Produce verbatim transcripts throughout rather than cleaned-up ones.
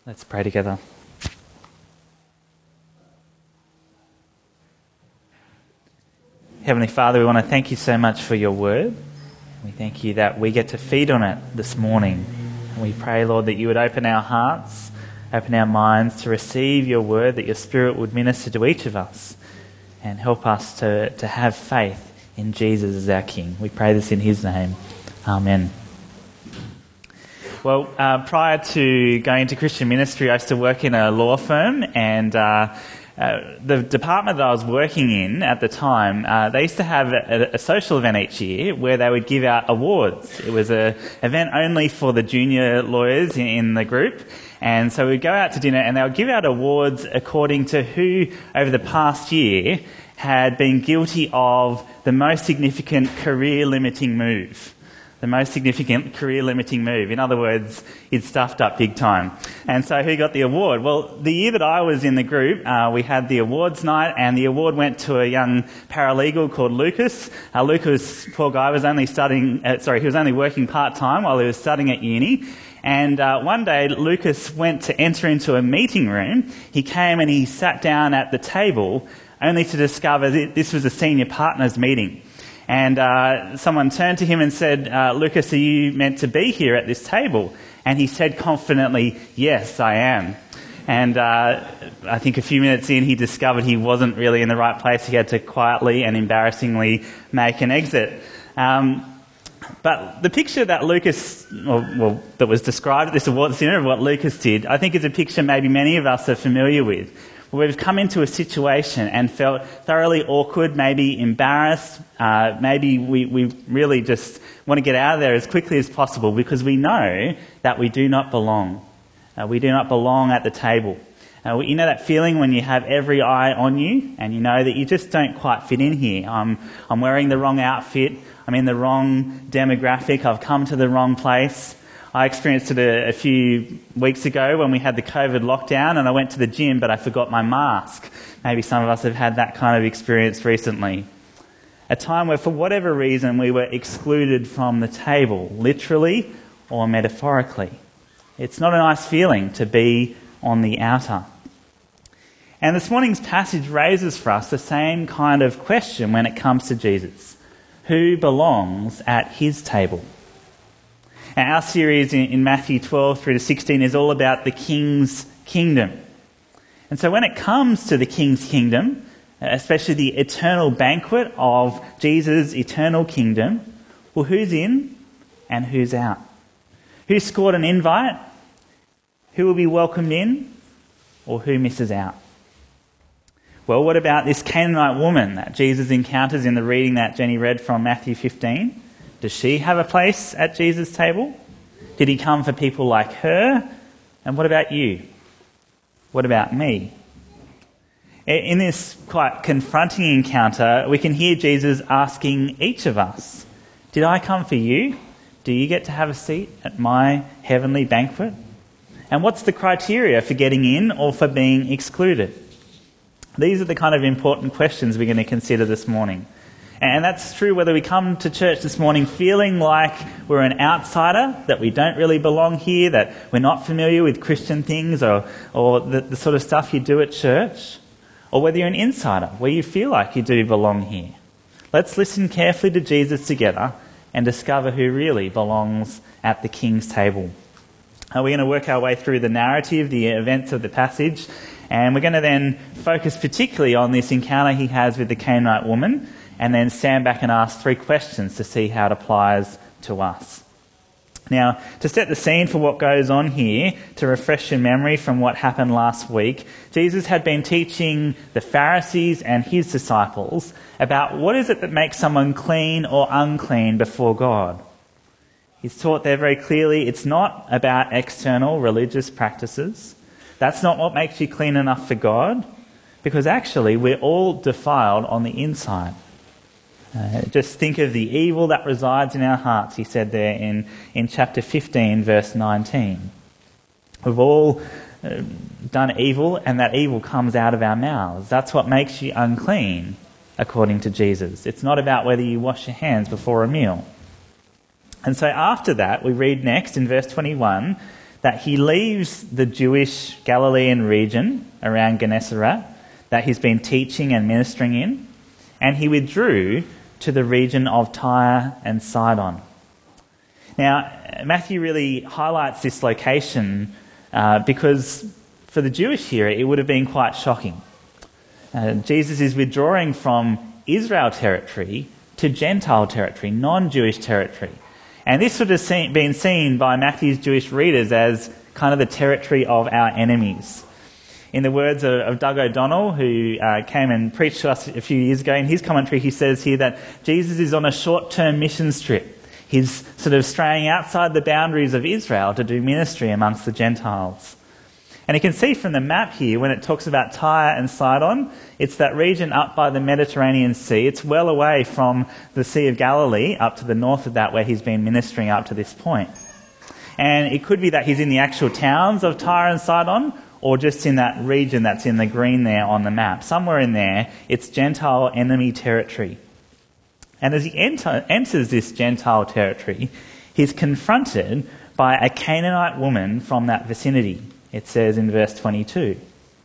Let's pray together. Heavenly Father, we want to thank you so much for your word. We thank you that we get to feed on it this morning. And we pray, Lord, that you would open our hearts, open our minds to receive your word, that your Spirit would minister to each of us and help us to, to have faith in Jesus as our King. We pray this in his name. Amen. Well, uh, prior to going into Christian ministry, I used to work in a law firm, and uh, uh, the department that I was working in at the time, uh, they used to have a, a social event each year where they would give out awards. It was an event only for the junior lawyers in, in the group, and so we'd go out to dinner and they would give out awards according to who, over the past year, had been guilty of the most significant career-limiting move. The most significant career-limiting move. In other words, he'd stuffed up big time. And so who got the award? Well, the year that I was in the group, uh, we had the awards night, and the award went to a young paralegal called Lucas. Uh, Lucas, poor guy, was only studying, uh, sorry, he was only working part-time while he was studying at uni. And uh, one day, Lucas went to enter into a meeting room. He came and he sat down at the table, only to discover that this was a senior partners meeting. And uh, someone turned to him and said, uh, Lucas, are you meant to be here at this table? And he said confidently, yes, I am. And uh, I think a few minutes in, he discovered he wasn't really in the right place. He had to quietly and embarrassingly make an exit. Um, but the picture that Lucas, or, well, that was described at this awards dinner of what Lucas did, I think is a picture maybe many of us are familiar with. We've come into a situation and felt thoroughly awkward, maybe embarrassed, uh, maybe we, we really just want to get out of there as quickly as possible because we know that we do not belong. Uh, we do not belong at the table. Uh, you know that feeling when you have every eye on you and you know that you just don't quite fit in here. I'm, I'm wearing the wrong outfit, I'm in the wrong demographic, I've come to the wrong place. I experienced it a, a few weeks ago when we had the COVID lockdown and I went to the gym but I forgot my mask. Maybe some of us have had that kind of experience recently. A time where for whatever reason we were excluded from the table, literally or metaphorically. It's not a nice feeling to be on the outer. And this morning's passage raises for us the same kind of question when it comes to Jesus. Who belongs at his table? And our series in Matthew twelve through to sixteen is all about the King's kingdom. And so when it comes to the King's kingdom, especially the eternal banquet of Jesus' eternal kingdom, well, who's in and who's out? Who scored an invite? Who will be welcomed in? Or who misses out? Well, what about this Canaanite woman that Jesus encounters in the reading that Jenny read from Matthew fifteen? Does she have a place at Jesus' table? Did he come for people like her? And what about you? What about me? In this quite confronting encounter, we can hear Jesus asking each of us, did I come for you? Do you get to have a seat at my heavenly banquet? And what's the criteria for getting in or for being excluded? These are the kind of important questions we're going to consider this morning. And that's true whether we come to church this morning feeling like we're an outsider, that we don't really belong here, that we're not familiar with Christian things or, or the, the sort of stuff you do at church, or whether you're an insider, where you feel like you do belong here. Let's listen carefully to Jesus together and discover who really belongs at the King's table. Uh, we're going to work our way through the narrative, the events of the passage, and we're going to then focus particularly on this encounter he has with the Canaanite woman, and then stand back and ask three questions to see how it applies to us. Now, to set the scene for what goes on here, to refresh your memory from what happened last week, Jesus had been teaching the Pharisees and his disciples about what is it that makes someone clean or unclean before God. He's taught there very clearly it's not about external religious practices. That's not what makes you clean enough for God, because actually we're all defiled on the inside. Uh, just think of the evil that resides in our hearts, he said there in, in chapter fifteen, verse nineteen. We've all uh, done evil, and that evil comes out of our mouths. That's what makes you unclean, according to Jesus. It's not about whether you wash your hands before a meal. And so after that, we read next in verse twenty-one that he leaves the Jewish Galilean region around Gennesaret that he's been teaching and ministering in, and he withdrew to the region of Tyre and Sidon. Now, Matthew really highlights this location uh, because for the Jewish hearer it would have been quite shocking. Uh, Jesus is withdrawing from Israel territory to Gentile territory, non-Jewish territory. And this would have seen, been seen by Matthew's Jewish readers as kind of the territory of our enemies. In the words of, of Doug O'Donnell, who uh, came and preached to us a few years ago, in his commentary he says here that Jesus is on a short-term mission trip. He's sort of straying outside the boundaries of Israel to do ministry amongst the Gentiles. And you can see from the map here, when it talks about Tyre and Sidon, it's that region up by the Mediterranean Sea. It's well away from the Sea of Galilee, up to the north of that, where he's been ministering up to this point. And it could be that he's in the actual towns of Tyre and Sidon, or just in that region that's in the green there on the map. Somewhere in there, it's Gentile enemy territory. And as he enter, enters this Gentile territory, he's confronted by a Canaanite woman from that vicinity. It says in verse twenty-two.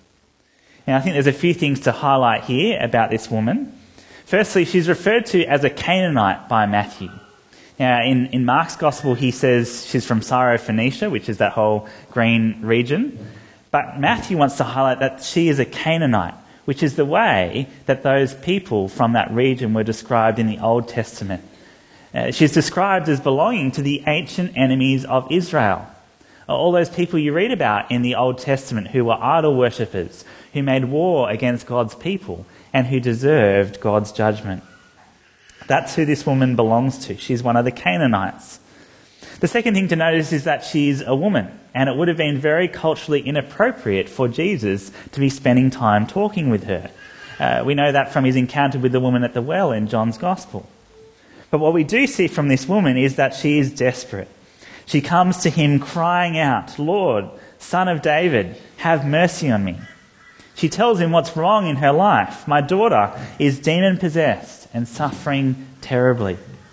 Now, I think there's a few things to highlight here about this woman. Firstly, she's referred to as a Canaanite by Matthew. Now, in, in Mark's Gospel, he says she's from Syrophoenicia, which is that whole green region. But Matthew wants to highlight that she is a Canaanite, which is the way that those people from that region were described in the Old Testament. Uh, she's described as belonging to the ancient enemies of Israel. All those people you read about in the Old Testament who were idol worshippers, who made war against God's people, and who deserved God's judgment. That's who this woman belongs to. She's one of the Canaanites. The second thing to notice is that she's a woman, and it would have been very culturally inappropriate for Jesus to be spending time talking with her. Uh, we know that from his encounter with the woman at the well in John's Gospel. But what we do see from this woman is that she is desperate. She comes to him crying out, "Lord, Son of David, have mercy on me." She tells him what's wrong in her life. "My daughter is demon-possessed and suffering terribly."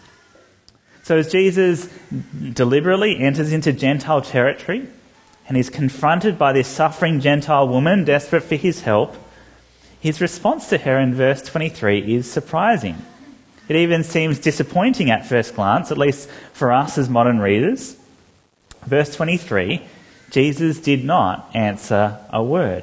So as Jesus deliberately enters into Gentile territory and is confronted by this suffering Gentile woman desperate for his help, his response to her in verse twenty-three is surprising. It even seems disappointing at first glance, at least for us as modern readers. Verse twenty-three, Jesus did not answer a word.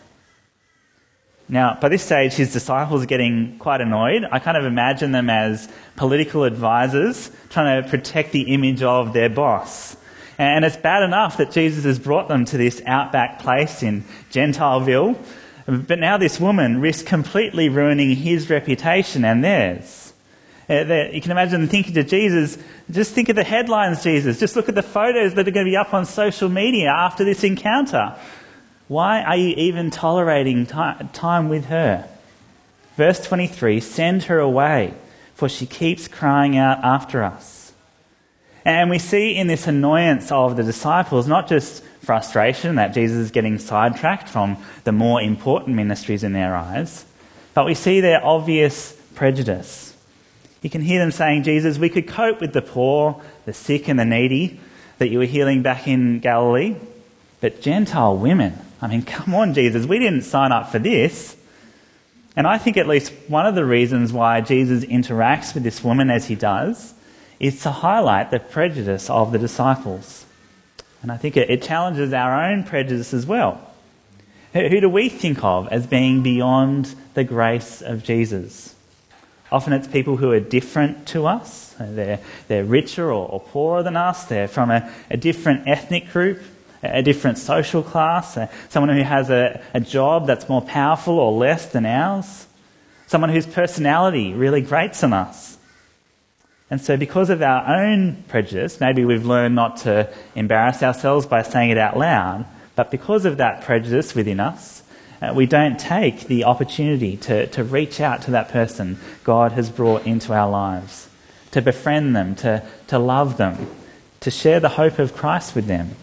Now, by this stage, his disciples are getting quite annoyed. I kind of imagine them as political advisors trying to protect the image of their boss. And it's bad enough that Jesus has brought them to this outback place in Gentileville, but now this woman risks completely ruining his reputation and theirs. Uh, you can imagine them thinking to Jesus, just think of the headlines, Jesus. Just look at the photos that are going to be up on social media after this encounter. Why are you even tolerating t- time with her? Verse twenty-three, send her away, for she keeps crying out after us. And we see in this annoyance of the disciples not just frustration that Jesus is getting sidetracked from the more important ministries in their eyes, but we see their obvious prejudice. You can hear them saying, "Jesus, we could cope with the poor, the sick and the needy that you were healing back in Galilee. But Gentile women, I mean, come on, Jesus, we didn't sign up for this." And I think at least one of the reasons why Jesus interacts with this woman as he does is to highlight the prejudice of the disciples. And I think it, it challenges our own prejudice as well. Who, who do we think of as being beyond the grace of Jesus? Often it's people who are different to us. They're, they're richer or, or poorer than us. They're from a, a different ethnic group, a different social class, uh, someone who has a, a job that's more powerful or less than ours, someone whose personality really grates on us. And so because of our own prejudice, maybe we've learned not to embarrass ourselves by saying it out loud, but because of that prejudice within us, Uh, we don't take the opportunity to, to reach out to that person God has brought into our lives, to befriend them, to, to love them, to share the hope of Christ with them.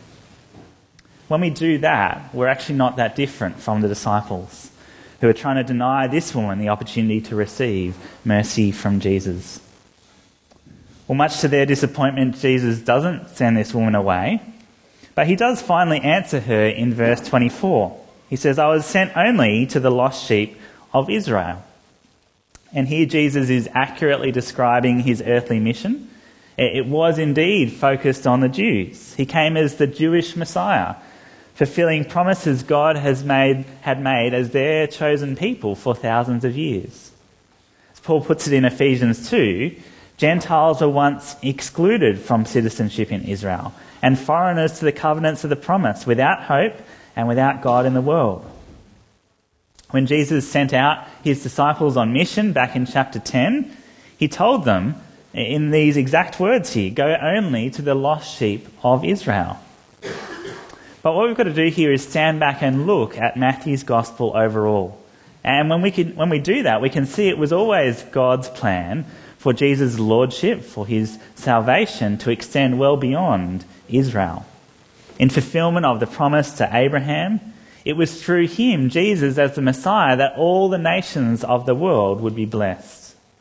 When we do that, we're actually not that different from the disciples who are trying to deny this woman the opportunity to receive mercy from Jesus. Well, much to their disappointment, Jesus doesn't send this woman away, But he does finally answer her in verse twenty-four. He says, I was sent only to the lost sheep of Israel. And here Jesus is accurately describing his earthly mission. It was indeed focused on the Jews. He came as the Jewish Messiah, fulfilling promises God has made, had made as their chosen people for thousands of years. As Paul puts it in Ephesians two, Gentiles were once excluded from citizenship in Israel and foreigners to the covenants of the promise, without hope and without God in the world. When Jesus sent out his disciples on mission back in chapter ten, he told them in these exact words here, go only to the lost sheep of Israel. But what we've got to do here is stand back and look at Matthew's gospel overall. And when we can, when we do that, we can see it was always God's plan for Jesus' lordship, for his salvation to extend well beyond Israel. In fulfillment of the promise to Abraham, it was through him, Jesus as the Messiah, that all the nations of the world would be blessed.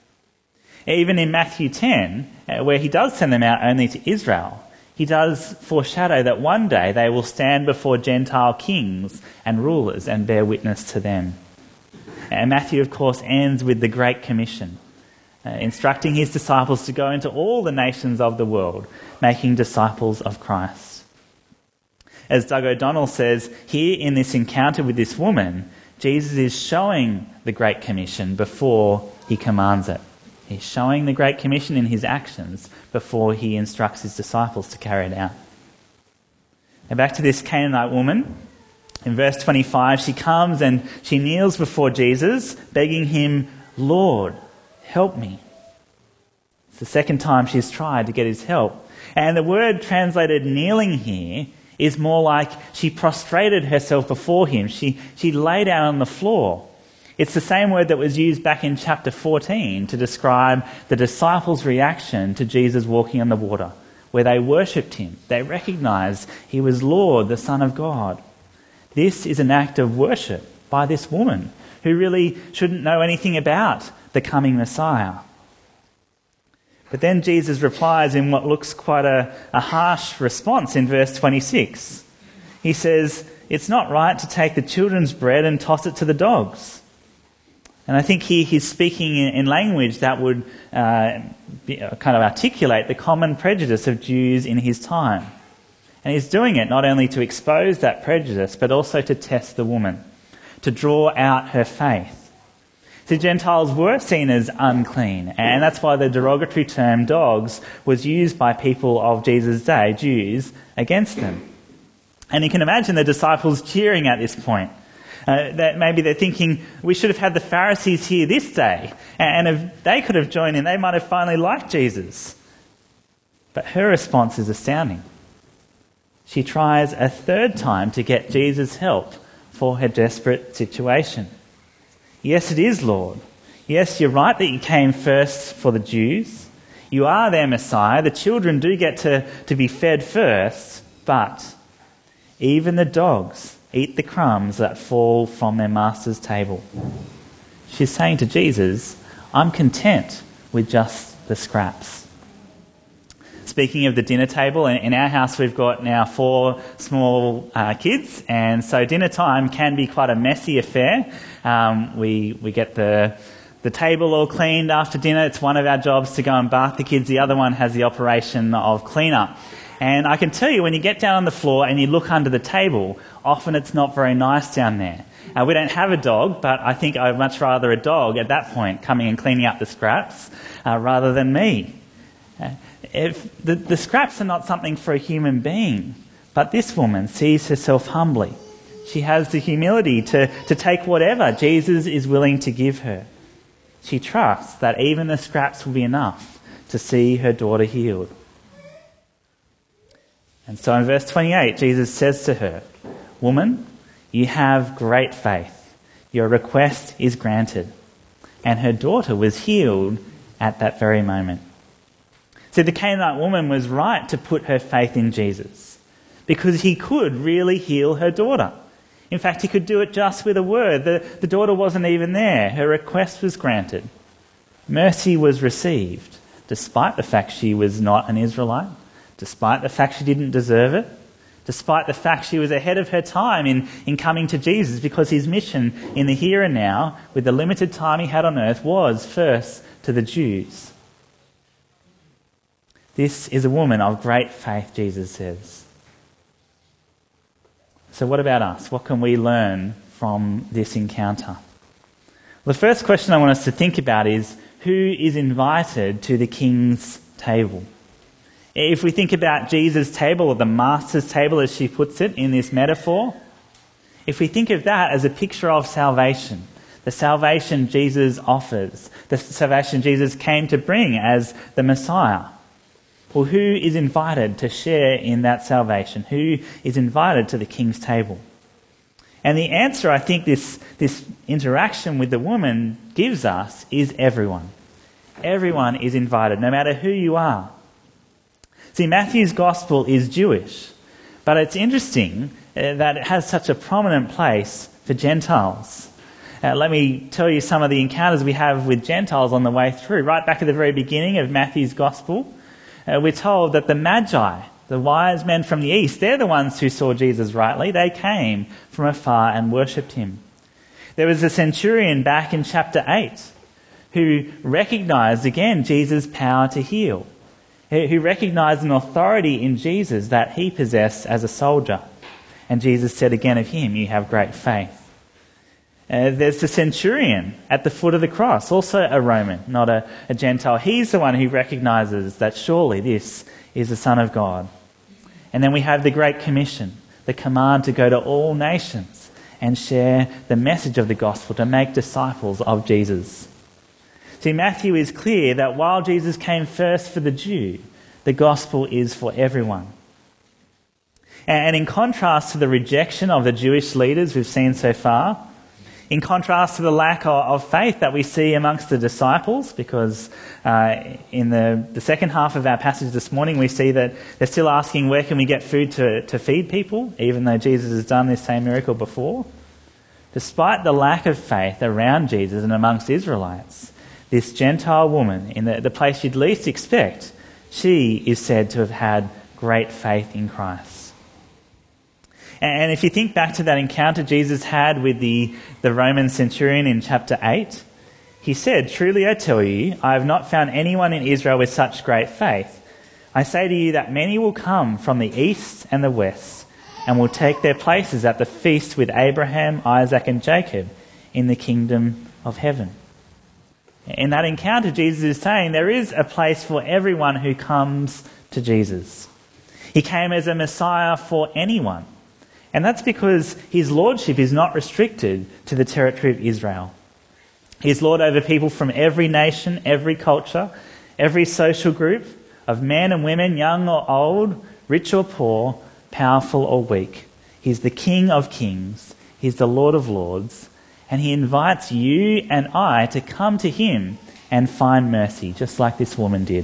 Even in Matthew ten, where he does send them out only to Israel, he does foreshadow that one day they will stand before Gentile kings and rulers and bear witness to them. And Matthew, of course, ends with the Great Commission, uh, instructing his disciples to go into all the nations of the world, making disciples of Christ. As Doug O'Donnell says, here in this encounter with this woman, Jesus is showing the Great Commission before he commands it. He's showing the Great Commission in his actions before he instructs his disciples to carry it out. Now back to this Canaanite woman. In verse twenty-five, she comes and she kneels before Jesus, begging him, Lord, help me. It's the second time she's tried to get his help. And the word translated kneeling here is more like she prostrated herself before him. She, she lay down on the floor. It's the same word that was used back in chapter fourteen to describe the disciples' reaction to Jesus walking on the water, where they worshipped him. They recognised he was Lord, the Son of God. This is an act of worship by this woman, who really shouldn't know anything about the coming Messiah. But then Jesus replies in what looks quite a, a harsh response in verse twenty-six. He says, it's not right to take the children's bread and toss it to the dogs. And I think here he's speaking in, in language that would uh, be, uh, kind of articulate the common prejudice of Jews in his time. And he's doing it not only to expose that prejudice, but also to test the woman, to draw out her faith. The Gentiles were seen as unclean, and that's why the derogatory term dogs was used by people of Jesus' day, Jews, against them. And you can imagine the disciples cheering at this point. Uh, that maybe they're thinking, we should have had the Pharisees here this day, and if they could have joined in, they might have finally liked Jesus. But her response is astounding. She tries a third time to get Jesus' help for her desperate situation. Yes, it is, Lord. Yes, you're right that you came first for the Jews. You are their Messiah. The children do get to, to be fed first, but even the dogs eat the crumbs that fall from their master's table. She's saying to Jesus, I'm content with just the scraps. Speaking of the dinner table, in our house we've got now four small uh, kids, and so dinner time can be quite a messy affair. Um, we we get the the table all cleaned after dinner. It's one of our jobs to go and bath the kids. The other one has the operation of clean-up. And I can tell you, when you get down on the floor and you look under the table, often it's not very nice down there. Uh, we don't have a dog, but I think I'd much rather a dog at that point coming and cleaning up the scraps uh, rather than me. Uh, if the, the scraps are not something for a human being, but this woman sees herself humbly. She has the humility to, to take whatever Jesus is willing to give her. She trusts that even the scraps will be enough to see her daughter healed. And so in verse twenty-eight, Jesus says to her, Woman, you have great faith. Your request is granted. And her daughter was healed at that very moment. So the Canaanite woman was right to put her faith in Jesus, because he could really heal her daughter. In fact, he could do it just with a word. The, the daughter wasn't even there. Her request was granted. Mercy was received, despite the fact she was not an Israelite, despite the fact she didn't deserve it, despite the fact she was ahead of her time in, in coming to Jesus, because his mission in the here and now, with the limited time he had on earth, was first to the Jews. This is a woman of great faith, Jesus says. So what about us? What can we learn from this encounter? The first question I want us to think about is, who is invited to the king's table? If we think about Jesus' table, or the master's table as she puts it in this metaphor, if we think of that as a picture of salvation, the salvation Jesus offers, the salvation Jesus came to bring as the Messiah, well, who is invited to share in that salvation? Who is invited to the king's table? And the answer I think this, this interaction with the woman gives us is everyone. Everyone is invited, no matter who you are. See, Matthew's gospel is Jewish, but it's interesting uh, that it has such a prominent place for Gentiles. Uh, let me tell you some of the encounters we have with Gentiles on the way through. Right back at the very beginning of Matthew's gospel, uh, we're told that the Magi, the wise men from the east, they're the ones who saw Jesus rightly. They came from afar and worshipped him. There was a centurion back in chapter eight who recognised again Jesus' power to heal, who recognised an authority in Jesus that he possessed as a soldier. And Jesus said again of him, "You have great faith." Uh, there's the centurion at the foot of the cross, also a Roman, not a, a Gentile. He's the one who recognises that surely this is the Son of God. And then we have the Great Commission, the command to go to all nations and share the message of the gospel, to make disciples of Jesus. See, Matthew is clear that while Jesus came first for the Jew, the gospel is for everyone. And in contrast to the rejection of the Jewish leaders we've seen so far, in contrast to the lack of faith that we see amongst the disciples, because uh, in the, the second half of our passage this morning we see that they're still asking, where can we get food to, to feed people, even though Jesus has done this same miracle before. Despite the lack of faith around Jesus and amongst Israelites, this Gentile woman, in the, the place you'd least expect, she is said to have had great faith in Christ. And if you think back to that encounter Jesus had with the, the Roman centurion in chapter eight, he said, "Truly I tell you, I have not found anyone in Israel with such great faith. I say to you that many will come from the east and the west and will take their places at the feast with Abraham, Isaac and Jacob in the kingdom of heaven." In that encounter, Jesus is saying there is a place for everyone who comes to Jesus. He came as a Messiah for anyone. And that's because his lordship is not restricted to the territory of Israel. He is Lord over people from every nation, every culture, every social group, of men and women, young or old, rich or poor, powerful or weak. He's the King of kings. He's the Lord of lords. And he invites you and I to come to him and find mercy, just like this woman did.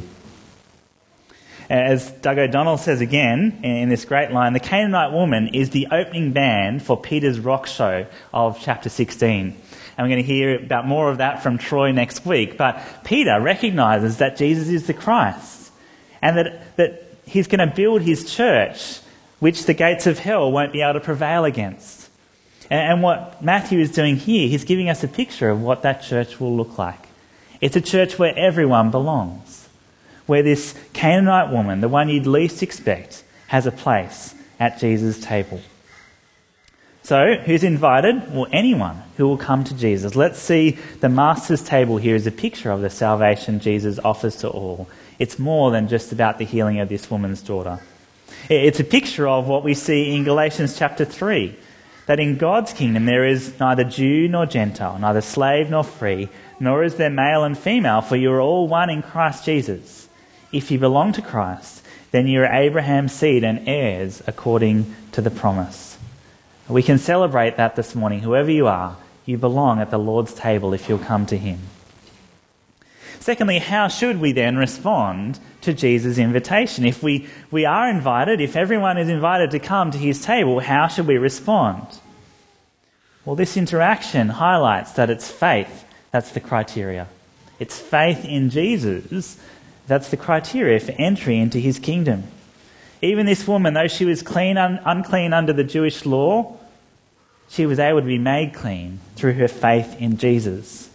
As Doug O'Donnell says again in this great line, the Canaanite woman is the opening band for Peter's rock show of chapter sixteen. And we're going to hear about more of that from Troy next week. But Peter recognises that Jesus is the Christ and that, that he's going to build his church, which the gates of hell won't be able to prevail against. And what Matthew is doing here, he's giving us a picture of what that church will look like. It's a church where everyone belongs, where this Canaanite woman, the one you'd least expect, has a place at Jesus' table. So, who's invited? Well, anyone who will come to Jesus. Let's see the Master's table here as a picture of the salvation Jesus offers to all. It's more than just about the healing of this woman's daughter. It's a picture of what we see in Galatians chapter three, that in God's kingdom there is neither Jew nor Gentile, neither slave nor free, nor is there male and female, for you are all one in Christ Jesus. If you belong to Christ, then you are Abraham's seed and heirs according to the promise. We can celebrate that this morning. Whoever you are, you belong at the Lord's table if you'll come to him. Secondly, how should we then respond to Jesus' invitation? If we, we are invited, if everyone is invited to come to his table, how should we respond? Well, this interaction highlights that it's faith that's the criteria. It's faith in Jesus that's the criteria for entry into his kingdom. even this woman, though she was clean, un- unclean under the Jewish law, she was able to be made clean through her faith in Jesus.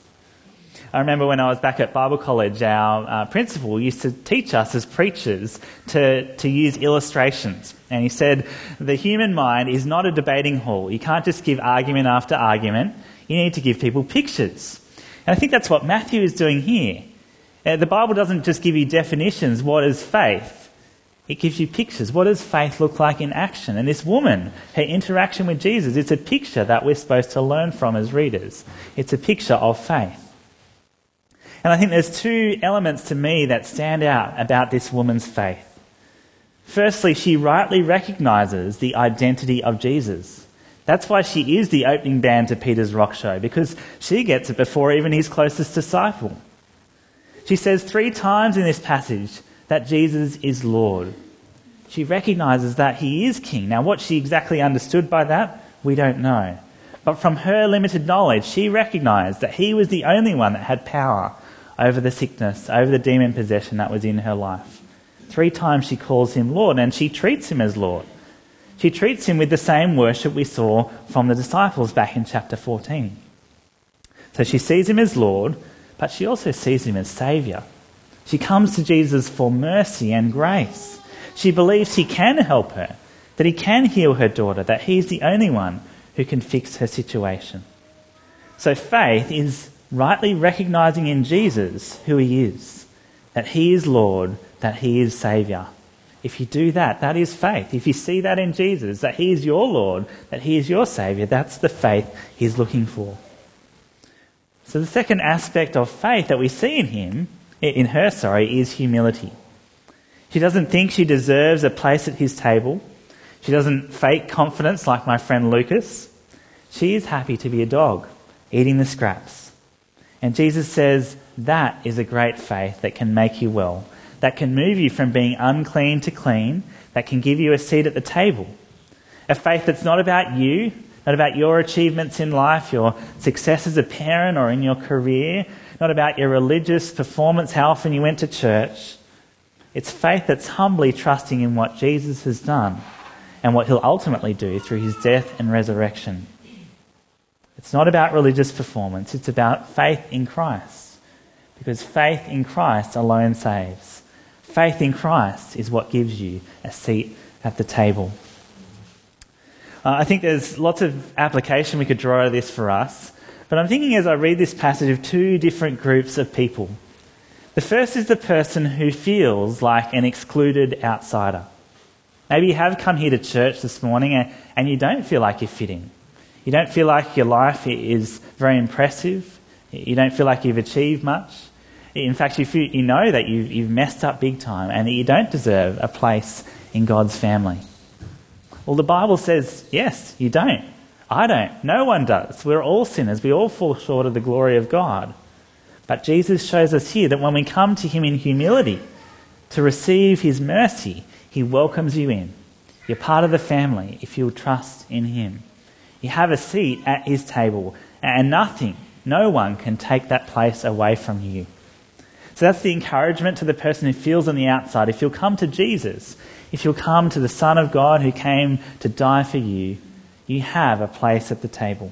I remember when I was back at Bible college, our uh, principal used to teach us as preachers to, to use illustrations. And he said, the human mind is not a debating hall. You can't just give argument after argument. You need to give people pictures. And I think that's what Matthew is doing here. Uh, the Bible doesn't just give you definitions. What is faith? It gives you pictures. What does faith look like in action? And this woman, her interaction with Jesus, it's a picture that we're supposed to learn from as readers. It's a picture of faith. And I think there's two elements to me that stand out about this woman's faith. Firstly, she rightly recognises the identity of Jesus. That's why she is the opening band to Peter's rock show, because she gets it before even his closest disciple. She says three times in this passage that Jesus is Lord. She recognises that he is king. Now, what she exactly understood by that, we don't know. But from her limited knowledge, she recognised that he was the only one that had power over the sickness, over the demon possession that was in her life. Three times she calls him Lord, and she treats him as Lord. She treats him with the same worship we saw from the disciples back in chapter fourteen. So she sees him as Lord, but she also sees him as Saviour. She comes to Jesus for mercy and grace. She believes he can help her, that he can heal her daughter, that he is the only one who can fix her situation. So faith is rightly recognising in Jesus who he is, that he is Lord, that he is Saviour. If you do that, that is faith. If you see that in Jesus, that he is your Lord, that he is your Saviour, that's the faith he's looking for. So the second aspect of faith that we see in him, in her, sorry, is humility. She doesn't think she deserves a place at his table. She doesn't fake confidence like my friend Lucas. She is happy to be a dog, eating the scraps. And Jesus says that is a great faith that can make you well, that can move you from being unclean to clean, that can give you a seat at the table. A faith that's not about you, not about your achievements in life, your success as a parent or in your career, not about your religious performance, how often you went to church. It's faith that's humbly trusting in what Jesus has done and what he'll ultimately do through his death and resurrection. It's not about religious performance, it's about faith in Christ. Because faith in Christ alone saves. Faith in Christ is what gives you a seat at the table. Uh, I think there's lots of application we could draw out of this for us. But I'm thinking as I read this passage of two different groups of people. The first is the person who feels like an excluded outsider. Maybe you have come here to church this morning and, and you don't feel like you're fitting. You don't feel like your life is very impressive. You don't feel like you've achieved much. In fact, you, feel, you know that you've, you've messed up big time and that you don't deserve a place in God's family. Well, the Bible says, yes, you don't. I don't. No one does. We're all sinners. We all fall short of the glory of God. But Jesus shows us here that when we come to him in humility to receive his mercy, he welcomes you in. You're part of the family if you'll trust in him. You have a seat at his table, and nothing, no one can take that place away from you. So that's the encouragement to the person who feels on the outside. If you'll come to Jesus, if you'll come to the Son of God who came to die for you, you have a place at the table.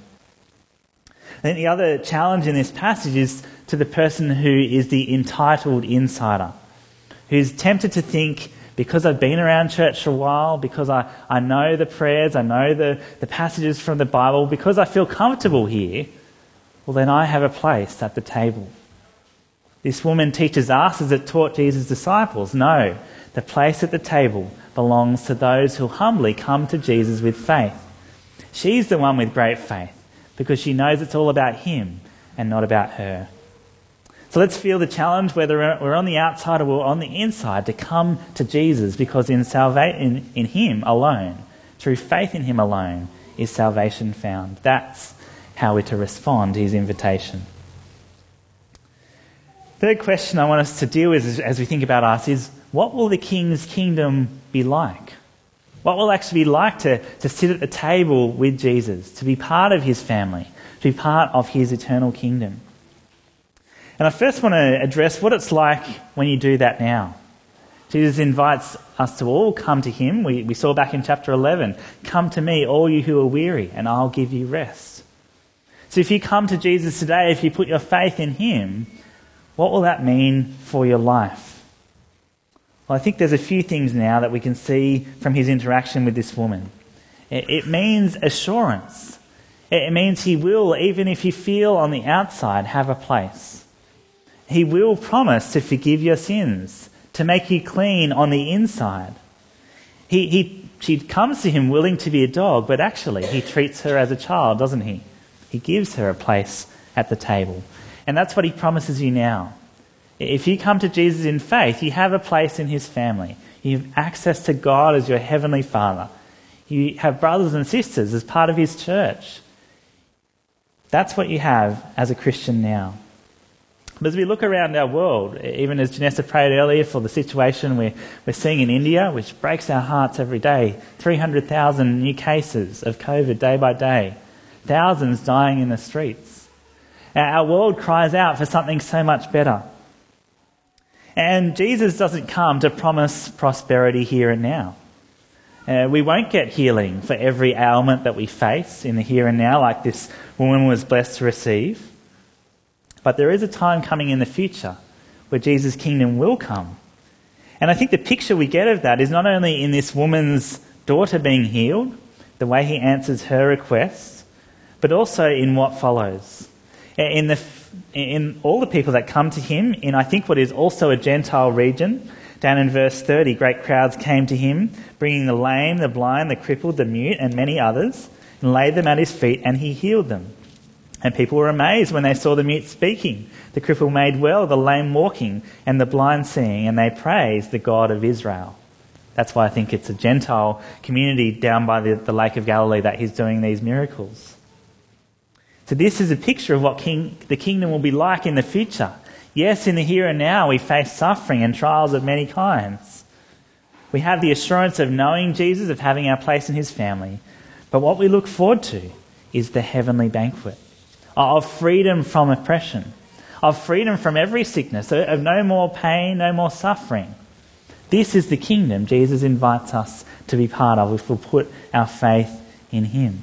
I think the other challenge in this passage is to the person who is the entitled insider, who's tempted to think, because I've been around church for a while, because I, I know the prayers, I know the, the passages from the Bible, because I feel comfortable here, well then I have a place at the table. This woman teaches us as it taught Jesus' disciples, no, the place at the table belongs to those who humbly come to Jesus with faith. She's the one with great faith because she knows it's all about him and not about her. So let's feel the challenge, whether we're on the outside or we're on the inside, to come to Jesus, because in, salva- in, in him alone, through faith in him alone, is salvation found. That's how we're to respond to his invitation. Third question I want us to deal with as we think about us is, what will the King's kingdom be like? What will it actually be like to, to sit at the table with Jesus, to be part of his family, to be part of his eternal kingdom? And I first want to address what it's like when you do that now. Jesus invites us to all come to him. We, we saw back in chapter eleven, come to me, all you who are weary, and I'll give you rest. So if you come to Jesus today, if you put your faith in him, what will that mean for your life? Well, I think there's a few things now that we can see from his interaction with this woman. It, it means assurance. It, it means he will, even if you feel on the outside, have a place. He will promise to forgive your sins, to make you clean on the inside. He, he, she comes to him willing to be a dog, but actually he treats her as a child, doesn't he? He gives her a place at the table. And that's what he promises you now. If you come to Jesus in faith, you have a place in his family. You have access to God as your heavenly Father. You have brothers and sisters as part of his church. That's what you have as a Christian now. But as we look around our world, even as Janessa prayed earlier for the situation we're, we're seeing in India, which breaks our hearts every day, three hundred thousand new cases of COVID day by day, thousands dying in the streets. Our world cries out for something so much better. And Jesus doesn't come to promise prosperity here and now. Uh, we won't get healing for every ailment that we face in the here and now, like this woman was blessed to receive. But there is a time coming in the future where Jesus' kingdom will come. And I think the picture we get of that is not only in this woman's daughter being healed, the way he answers her request, but also in what follows. In the in all the people that come to him, in I think what is also a Gentile region, down in verse thirty, great crowds came to him, bringing the lame, the blind, the crippled, the mute, and many others, and laid them at his feet, and he healed them. And people were amazed when they saw the mute speaking, the cripple made well, the lame walking, and the blind seeing, and they praised the God of Israel. That's why I think it's a Gentile community down by the, the Lake of Galilee that he's doing these miracles. So this is a picture of what king, the kingdom will be like in the future. Yes, in the here and now we face suffering and trials of many kinds. We have the assurance of knowing Jesus, of having our place in his family. But what we look forward to is the heavenly banquet of freedom from oppression, of freedom from every sickness, of no more pain, no more suffering. This is the kingdom Jesus invites us to be part of if we'll put our faith in him.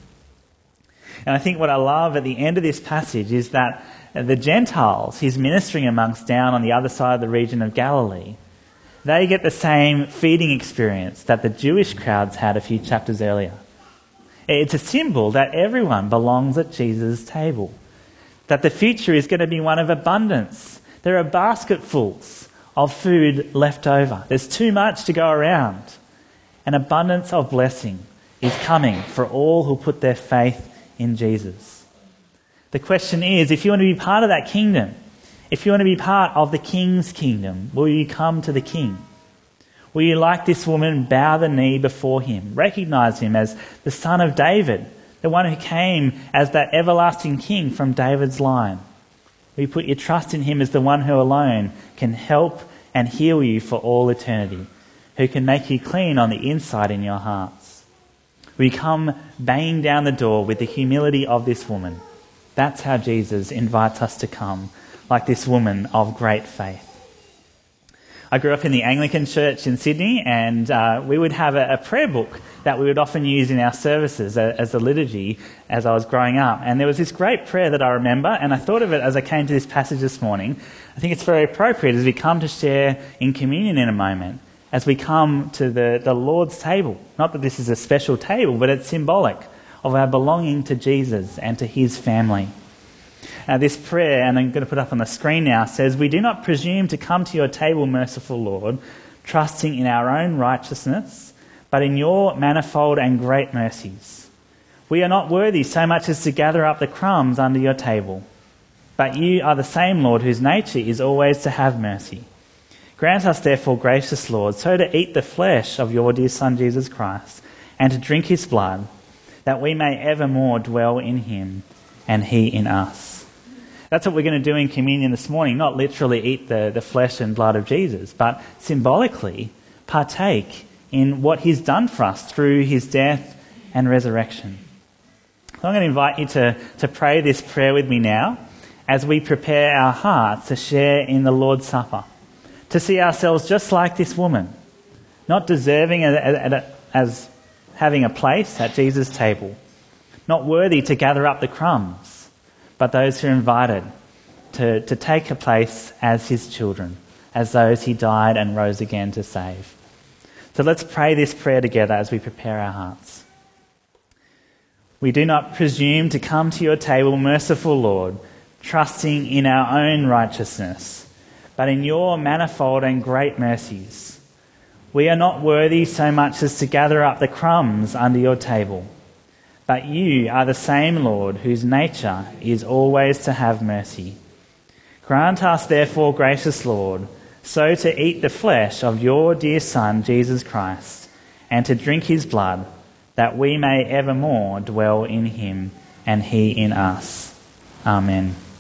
And I think what I love at the end of this passage is that the Gentiles he's ministering amongst down on the other side of the region of Galilee, they get the same feeding experience that the Jewish crowds had a few chapters earlier. It's a symbol that everyone belongs at Jesus' table, that the future is going to be one of abundance. There are basketfuls of food left over. There's too much to go around. An abundance of blessing is coming for all who put their faith in Jesus. The question is, if you want to be part of that kingdom, if you want to be part of the King's kingdom, will you come to the King? Will you, like this woman, bow the knee before him, recognise him as the Son of David, the one who came as that everlasting King from David's line? Will you put your trust in him as the one who alone can help and heal you for all eternity, who can make you clean on the inside in your hearts? Will you come banging down the door with the humility of this woman? That's how Jesus invites us to come, like this woman of great faith. I grew up in the Anglican Church in Sydney, and uh, we would have a, a prayer book that we would often use in our services as, as the liturgy as I was growing up. And there was this great prayer that I remember, and I thought of it as I came to this passage this morning. I think it's very appropriate as we come to share in communion in a moment, as we come to the, the Lord's table. Not that this is a special table, but it's symbolic of our belonging to Jesus and to his family. Uh, this prayer, and I'm going to put up on the screen now, says, "We do not presume to come to your table, merciful Lord, trusting in our own righteousness, but in your manifold and great mercies. We are not worthy so much as to gather up the crumbs under your table. But you are the same Lord whose nature is always to have mercy. Grant us, therefore, gracious Lord, so to eat the flesh of your dear Son, Jesus Christ, and to drink his blood, that we may evermore dwell in him and he in us." That's what we're going to do in communion this morning, not literally eat the, the flesh and blood of Jesus, but symbolically partake in what he's done for us through his death and resurrection. So I'm going to invite you to, to pray this prayer with me now as we prepare our hearts to share in the Lord's Supper, to see ourselves just like this woman, not deserving as, as having a place at Jesus' table, not worthy to gather up the crumbs, but those who are invited to, to take a place as his children, as those he died and rose again to save. So let's pray this prayer together as we prepare our hearts. We do not presume to come to your table, merciful Lord, trusting in our own righteousness, but in your manifold and great mercies. We are not worthy so much as to gather up the crumbs under your table, but you are the same Lord whose nature is always to have mercy. Grant us, therefore, gracious Lord, so to eat the flesh of your dear Son, Jesus Christ, and to drink his blood, that we may evermore dwell in him and he in us. Amen.